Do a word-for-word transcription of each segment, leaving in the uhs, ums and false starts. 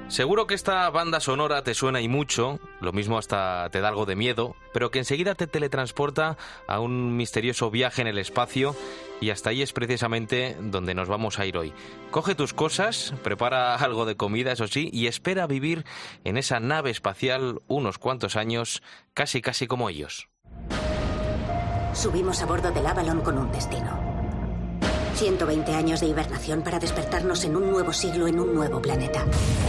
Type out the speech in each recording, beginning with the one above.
Seguro que esta banda sonora te suena y mucho, lo mismo hasta te da algo de miedo, pero que enseguida te teletransporta a un misterioso viaje en el espacio y hasta ahí es precisamente donde nos vamos a ir hoy. Coge tus cosas, prepara algo de comida, eso sí, y espera vivir en esa nave espacial unos cuantos años, casi casi como ellos. Subimos a bordo del Avalon con un destino. ciento veinte años de hibernación para despertarnos en un nuevo siglo en un nuevo planeta.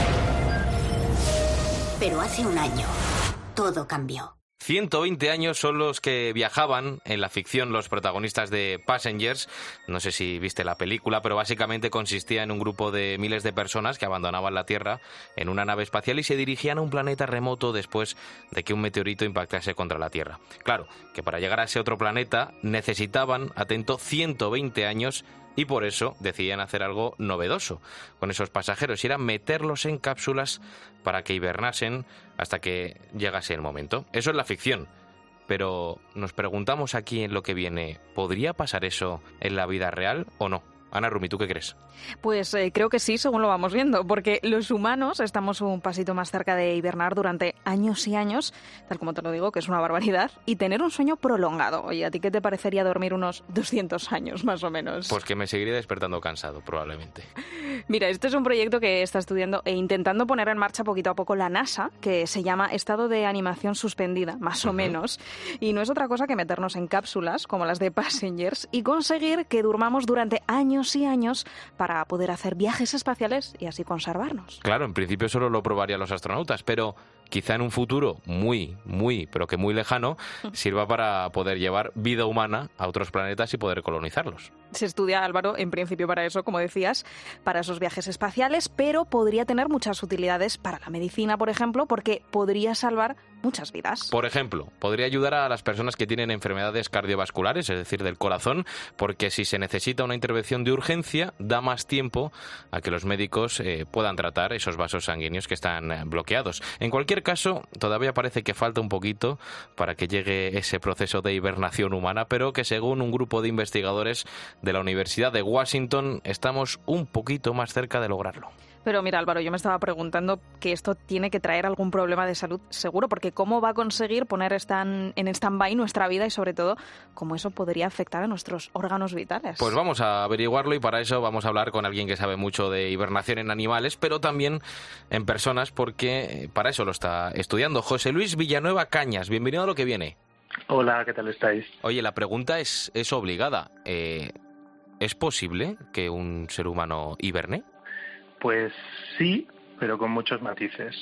Pero hace un año, todo cambió. ciento veinte años son los que viajaban en la ficción los protagonistas de Passengers. No sé si viste la película, pero básicamente consistía en un grupo de miles de personas que abandonaban la Tierra en una nave espacial y se dirigían a un planeta remoto después de que un meteorito impactase contra la Tierra. Claro, que para llegar a ese otro planeta necesitaban, atento, ciento veinte años y por eso decidían hacer algo novedoso con esos pasajeros y era meterlos en cápsulas para que hibernasen hasta que llegase el momento. Eso es la ficción, pero nos preguntamos aquí en Lo que viene, ¿podría pasar eso en la vida real o no? Ana Rumi, ¿tú qué crees? Pues eh, creo que sí, según lo vamos viendo, porque los humanos estamos un pasito más cerca de hibernar durante años y años, tal como te lo digo, que es una barbaridad, y tener un sueño prolongado. Oye, ¿a ti qué te parecería dormir unos doscientos años, más o menos? Pues que me seguiría despertando cansado, probablemente. Mira, este es un proyecto que está estudiando e intentando poner en marcha poquito a poco la NASA, que se llama Estado de Animación Suspendida, más o uh-huh. menos, y no es otra cosa que meternos en cápsulas, como las de Passengers, y conseguir que durmamos durante años y años para poder hacer viajes espaciales y así conservarnos. Claro, en principio solo lo probarían los astronautas, pero quizá en un futuro muy, muy, pero que muy lejano, sirva para poder llevar vida humana a otros planetas y poder colonizarlos. Se estudia, Álvaro, en principio para eso, como decías, para esos viajes espaciales, pero podría tener muchas utilidades para la medicina, por ejemplo, porque podría salvar muchas vidas. Por ejemplo, podría ayudar a las personas que tienen enfermedades cardiovasculares, es decir, del corazón, porque si se necesita una intervención de urgencia, da más tiempo a que los médicos eh, puedan tratar esos vasos sanguíneos que están eh, bloqueados. En cualquier caso, todavía parece que falta un poquito para que llegue ese proceso de hibernación humana, pero que según un grupo de investigadores de la Universidad de Washington, estamos un poquito más cerca de lograrlo. Pero mira, Álvaro, yo me estaba preguntando que esto tiene que traer algún problema de salud seguro, porque ¿cómo va a conseguir poner stand, en stand-by nuestra vida y sobre todo cómo eso podría afectar a nuestros órganos vitales? Pues vamos a averiguarlo y para eso vamos a hablar con alguien que sabe mucho de hibernación en animales, pero también en personas, porque para eso lo está estudiando. José Luis Villanueva Cañas, bienvenido a Lo que viene. Hola, ¿qué tal estáis? Oye, la pregunta es, es obligada. Eh, ¿Es posible que un ser humano hiberne? Pues sí, pero con muchos matices.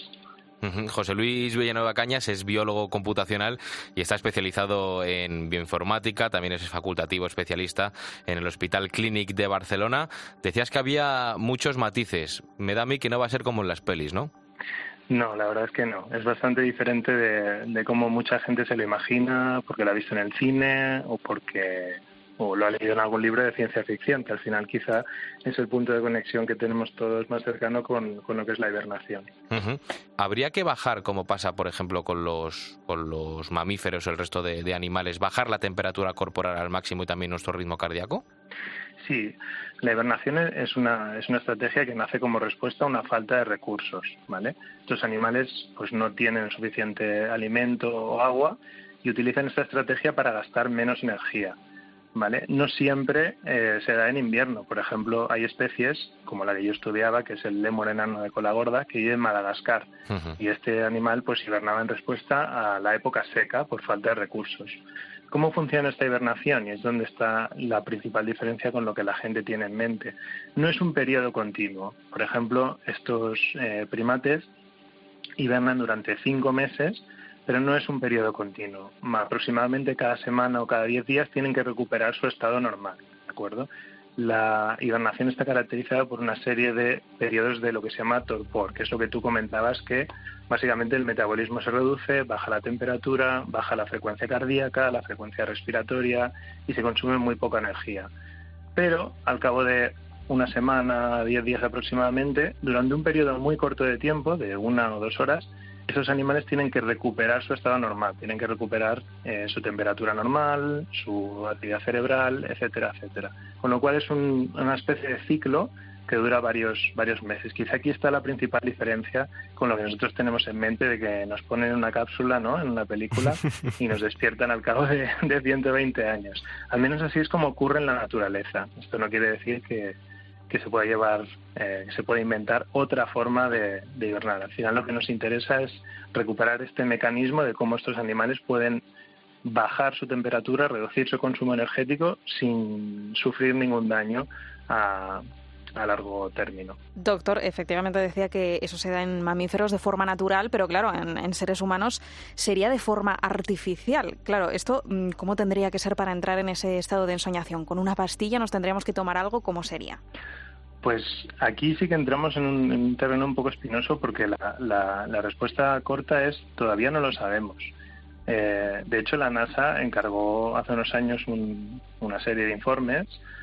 José Luis Villanueva Cañas es biólogo computacional y está especializado en bioinformática, también es facultativo especialista en el Hospital Clínic de Barcelona. Decías que había muchos matices. Me da a mí que no va a ser como en las pelis, ¿no? No, la verdad es que no. Es bastante diferente de, de cómo mucha gente se lo imagina, porque lo ha visto en el cine o porque... o lo ha leído en algún libro de ciencia ficción, que al final quizá es el punto de conexión que tenemos todos más cercano con, con lo que es la hibernación. Uh-huh. ¿Habría que bajar, como pasa, por ejemplo, con los, con los mamíferos o el resto de, de animales, bajar la temperatura corporal al máximo y también nuestro ritmo cardíaco? Sí, la hibernación es una, es una estrategia que nace como respuesta a una falta de recursos, ¿vale? Estos animales pues no tienen suficiente alimento o agua y utilizan esta estrategia para gastar menos energía. ¿Vale? No siempre eh, se da en invierno. Por ejemplo, hay especies, como la que yo estudiaba, que es el lémur enano de cola gorda, que vive en Madagascar. Uh-huh. Y este animal pues hibernaba en respuesta a la época seca por falta de recursos. ¿Cómo funciona esta hibernación? Y es donde está la principal diferencia con lo que la gente tiene en mente. No es un periodo continuo. Por ejemplo, estos eh, primates hibernan durante cinco meses, pero no es un periodo continuo. Aproximadamente cada semana o cada diez días tienen que recuperar su estado normal, ¿de acuerdo? La hibernación está caracterizada por una serie de periodos de lo que se llama torpor, que es lo que tú comentabas, que básicamente el metabolismo se reduce, baja la temperatura, baja la frecuencia cardíaca, la frecuencia respiratoria y se consume muy poca energía. Pero al cabo de una semana, diez días aproximadamente, durante un periodo muy corto de tiempo, de una o dos horas, esos animales tienen que recuperar su estado normal, tienen que recuperar eh, su temperatura normal, su actividad cerebral, etcétera, etcétera. Con lo cual es un, una especie de ciclo que dura varios varios meses. Quizá aquí está la principal diferencia con lo que nosotros tenemos en mente de que nos ponen en una cápsula, ¿no?, en una película y nos despiertan al cabo de, de ciento veinte años. Al menos así es como ocurre en la naturaleza. Esto no quiere decir que, que se pueda llevar, eh, que se pueda inventar otra forma de, de hibernar. Al final lo que nos interesa es recuperar este mecanismo de cómo estos animales pueden bajar su temperatura, reducir su consumo energético sin sufrir ningún daño a a largo término. Doctor, efectivamente decía que eso se da en mamíferos de forma natural, pero claro, en, en seres humanos sería de forma artificial. Claro, esto, ¿cómo tendría que ser para entrar en ese estado de ensoñación? ¿Con una pastilla nos tendríamos que tomar algo? ¿Cómo sería? Pues aquí sí que entramos en un, en un terreno un poco espinoso porque la, la, la respuesta corta es todavía no lo sabemos. Eh, de hecho, la NASA encargó hace unos años un, una serie de informes.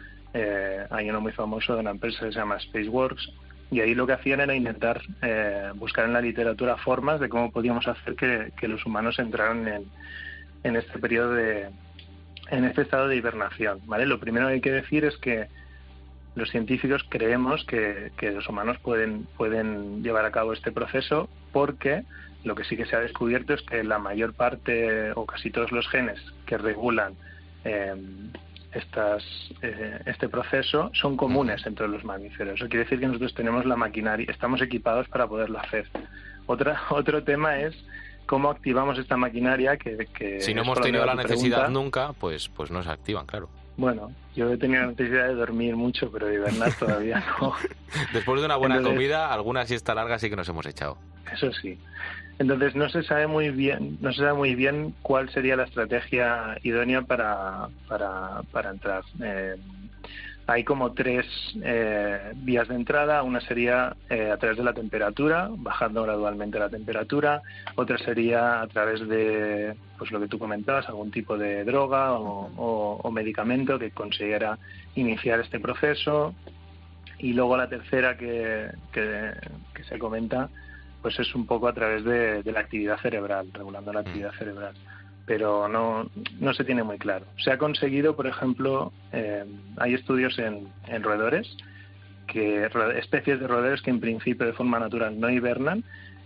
Eh, hay uno muy famoso de una empresa que se llama Spaceworks, y ahí lo que hacían era intentar eh, buscar en la literatura formas de cómo podíamos hacer que, que los humanos entraran en, en este periodo de, en este estado de hibernación, ¿vale? Lo primero que hay que decir es que los científicos creemos que, que los humanos pueden, pueden llevar a cabo este proceso, porque lo que sí que se ha descubierto es que la mayor parte o casi todos los genes que regulan eh, Estas, eh, este proceso son comunes entre los mamíferos. Eso quiere decir que nosotros tenemos la maquinaria, estamos equipados para poderlo hacer. Otra, otro tema es cómo activamos esta maquinaria que... que si no hemos tenido la necesidad pregunta. nunca, pues, pues no se activan, claro. Bueno, yo he tenido la necesidad de dormir mucho, pero de hibernar todavía no. Después de una buena Entonces, comida, alguna siesta larga sí que nos hemos echado. Eso sí. Entonces no se sabe muy bien, no se sabe muy bien cuál sería la estrategia idónea para para, para entrar. Eh, hay como tres eh, vías de entrada. Una sería eh, a través de la temperatura, bajando gradualmente la temperatura. Otra sería a través de, pues lo que tú comentabas, algún tipo de droga o, o, o medicamento que consiguiera iniciar este proceso. Y luego la tercera que, que, que se comenta, pues es un poco a través de, de la actividad cerebral, regulando la actividad cerebral. Pero no, no se tiene muy claro. Se ha conseguido, por ejemplo, eh, hay estudios en, en roedores, que especies de roedores que en principio de forma natural no hibernan,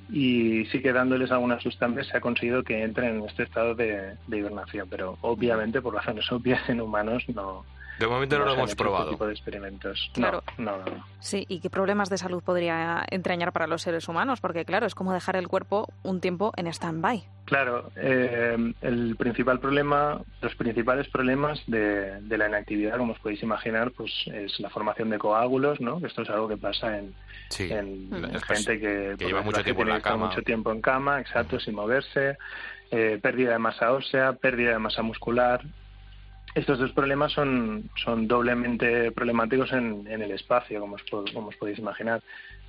y sí que dándoles algunas sustancias se ha conseguido que entren en este estado de, de hibernación. Pero obviamente, por razones obvias, en humanos no... De momento no, no lo hemos probado. Este tipo de experimentos. Claro. No, no, no. Sí, ¿y qué problemas de salud podría entrañar para los seres humanos? Porque claro, es como dejar el cuerpo un tiempo en stand-by. Claro, eh, el principal problema, los principales problemas de, de la inactividad, como os podéis imaginar, pues es la formación de coágulos, ¿no? Que esto es algo que pasa en, sí. en pues, gente que, que lleva mucho tiempo en la cama. mucho tiempo en cama, exacto, uh-huh. sin moverse, eh, pérdida de masa ósea, pérdida de masa muscular. Estos dos problemas son, son doblemente problemáticos en, en el espacio, como os, como os podéis imaginar.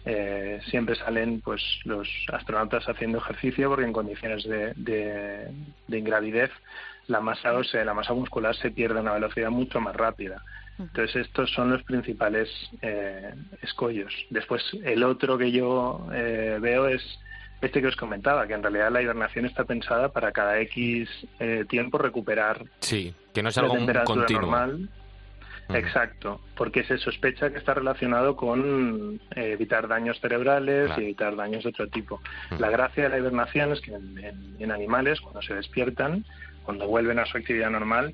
Eh, siempre salen pues los astronautas haciendo ejercicio porque en condiciones de, de, de ingravidez la masa ósea, la masa muscular se pierde a una velocidad mucho más rápida. Entonces estos son los principales eh, escollos. Después el otro que yo eh, veo es este que os comentaba, que en realidad la hibernación está pensada para cada X eh, tiempo recuperar sí, que no es algo la temperatura continuo. normal. Uh-huh. Exacto, porque se sospecha que está relacionado con eh, evitar daños cerebrales claro. y evitar daños de otro tipo. Uh-huh. La gracia de la hibernación es que en, en, en animales, cuando se despiertan, cuando vuelven a su actividad normal,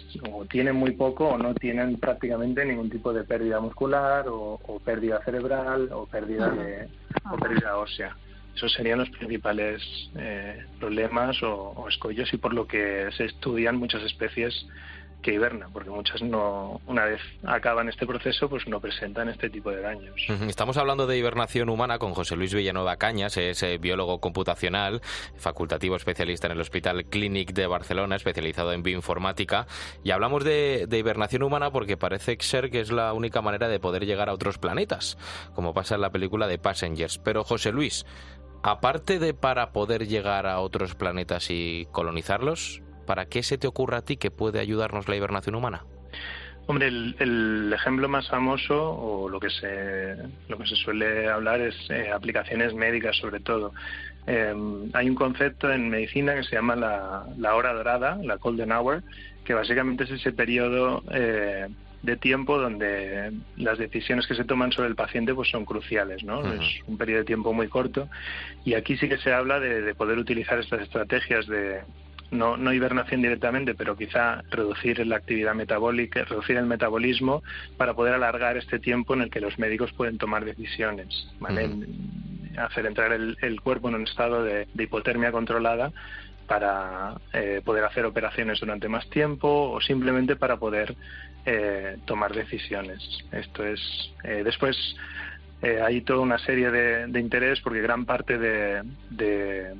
o tienen muy poco o no tienen prácticamente ningún tipo de pérdida muscular o, o pérdida cerebral o pérdida, de, o pérdida ósea. Esos serían los principales eh, problemas o, o escollos, y por lo que se estudian muchas especies que hibernan, porque muchas no, una vez acaban este proceso, pues no presentan este tipo de daños. Estamos hablando de hibernación humana con José Luis Villanueva Cañas, es eh, biólogo computacional, facultativo especialista en el Hospital Clínic de Barcelona, especializado en bioinformática, y hablamos de, de hibernación humana porque parece ser que es la única manera de poder llegar a otros planetas, como pasa en la película de Passengers. Pero José Luis, aparte de para poder llegar a otros planetas y colonizarlos, ¿para qué se te ocurre a ti que puede ayudarnos la hibernación humana? Hombre, el, el ejemplo más famoso, o lo que se lo que se suele hablar, es eh, aplicaciones médicas sobre todo. Eh, hay un concepto en medicina que se llama la, la hora dorada, la golden hour, que básicamente es ese periodo eh, de tiempo donde las decisiones que se toman sobre el paciente pues son cruciales, ¿no? Uh-huh. Es un periodo de tiempo muy corto, y aquí sí que se habla de, de poder utilizar estas estrategias de no, no hibernación directamente, pero quizá reducir la actividad metabólica, reducir el metabolismo para poder alargar este tiempo en el que los médicos pueden tomar decisiones, ¿vale? Uh-huh. Hacer entrar el, el cuerpo en un estado de, de hipotermia controlada para eh, poder hacer operaciones durante más tiempo, o simplemente para poder eh, tomar decisiones. Esto es eh, después eh, hay toda una serie de, de interés, porque gran parte de, de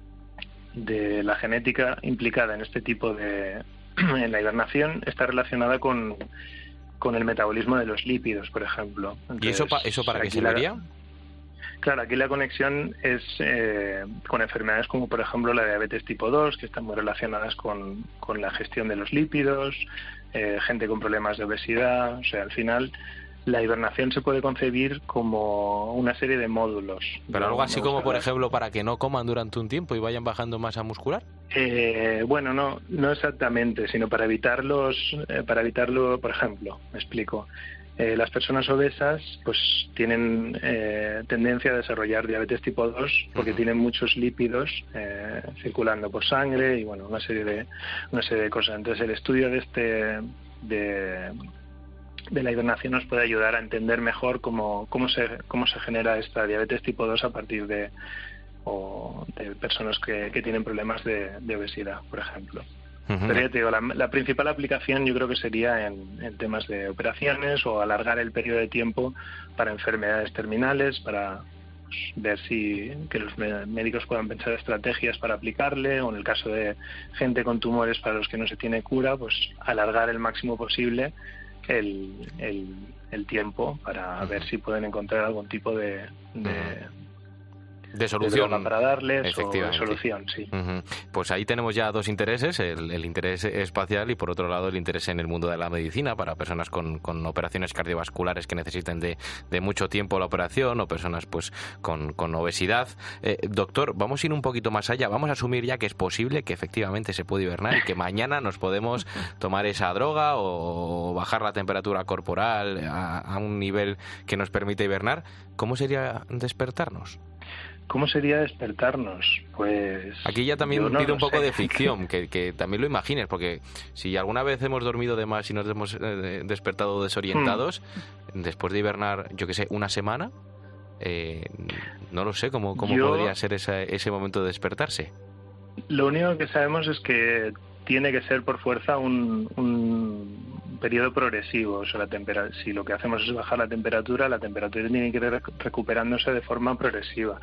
de la genética implicada en este tipo de en la hibernación está relacionada con con el metabolismo de los lípidos, por ejemplo. Entonces, ¿y eso pa, eso para qué serviría? Claro, aquí la conexión es eh, con enfermedades como, por ejemplo, la diabetes tipo dos, que están muy relacionadas con, con la gestión de los lípidos, eh, gente con problemas de obesidad. O sea, al final, la hibernación se puede concebir como una serie de módulos. ¿Pero algo así como, por ejemplo, para que no coman durante un tiempo y vayan bajando masa muscular? Eh, bueno, no no exactamente, sino para evitarlos, eh, para evitarlo, por ejemplo, me explico. Eh, las personas obesas pues tienen eh, tendencia a desarrollar diabetes tipo dos porque uh-huh. tienen muchos lípidos eh, circulando por sangre y bueno, una serie de una serie de cosas. Entonces el estudio de este de, de la hibernación nos puede ayudar a entender mejor cómo cómo se cómo se genera esta diabetes tipo dos a partir de o de personas que, que tienen problemas de, de obesidad, por ejemplo. Uh-huh. Pero ya te digo, la, la principal aplicación yo creo que sería en, en temas de operaciones o alargar el periodo de tiempo para enfermedades terminales, para pues, ver si que los médicos puedan pensar estrategias para aplicarle, o en el caso de gente con tumores para los que no se tiene cura, pues alargar el máximo posible el, el, el tiempo para uh-huh. ver si pueden encontrar algún tipo de... de uh-huh. de solución de para darles o de solución, sí. Uh-huh. Pues ahí tenemos ya dos intereses, el, el interés espacial y por otro lado el interés en el mundo de la medicina para personas con, con operaciones cardiovasculares que necesiten de, de mucho tiempo la operación, o personas pues con, con obesidad. Eh, doctor, vamos a ir un poquito más allá, vamos a asumir ya que es posible, que efectivamente se puede hibernar y que mañana nos podemos tomar esa droga o bajar la temperatura corporal a, a un nivel que nos permite hibernar. ¿Cómo sería despertarnos? ¿Cómo sería despertarnos? Pues... Aquí ya también no pido un poco sé. de ficción, que, que también lo imagines, porque si alguna vez hemos dormido de más y nos hemos eh, despertado desorientados, hmm. después de hibernar, yo que sé, una semana, eh, no lo sé, ¿cómo, cómo yo... podría ser esa, ese momento de despertarse? Lo único que sabemos es que tiene que ser por fuerza un, un periodo progresivo. O sea, la tempera- si lo que hacemos es bajar la temperatura, la temperatura tiene que ir rec- recuperándose de forma progresiva.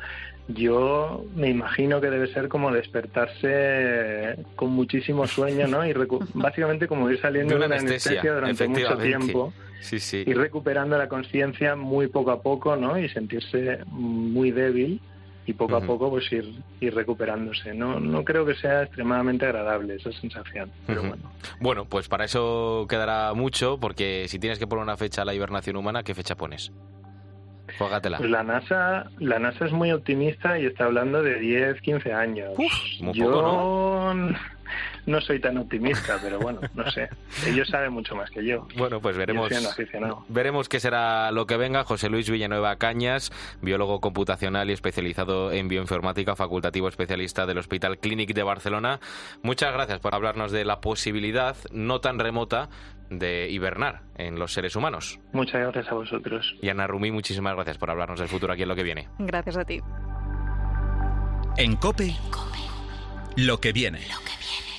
Yo me imagino que debe ser como despertarse con muchísimo sueño, ¿no? Y recu- básicamente como ir saliendo de una anestesia, anestesia durante mucho tiempo. Sí, sí. Y recuperando la conciencia muy poco a poco, ¿no? Y sentirse muy débil. Y poco uh-huh. a poco pues ir, ir recuperándose. No no creo que sea extremadamente agradable esa sensación, pero uh-huh. bueno. Bueno, pues para eso quedará mucho, porque si tienes que poner una fecha a la hibernación humana, ¿qué fecha pones? Juégatela. Pues la NASA, la NASA es muy optimista y está hablando de diez, quince años. Uf, muy Yo poco, ¿no? no soy tan optimista, pero bueno, no sé. Ellos saben mucho más que yo. Bueno, pues veremos. Yo soy un aficionado. Veremos qué será lo que venga. José Luis Villanueva Cañas, biólogo computacional y especializado en bioinformática, facultativo especialista del Hospital Clínic de Barcelona. Muchas gracias por hablarnos de la posibilidad no tan remota de hibernar en los seres humanos. Muchas gracias a vosotros. Y Ana Rumí, muchísimas gracias por hablarnos del futuro aquí en Lo que viene. Gracias a ti. En COPE, lo que viene. Lo que viene.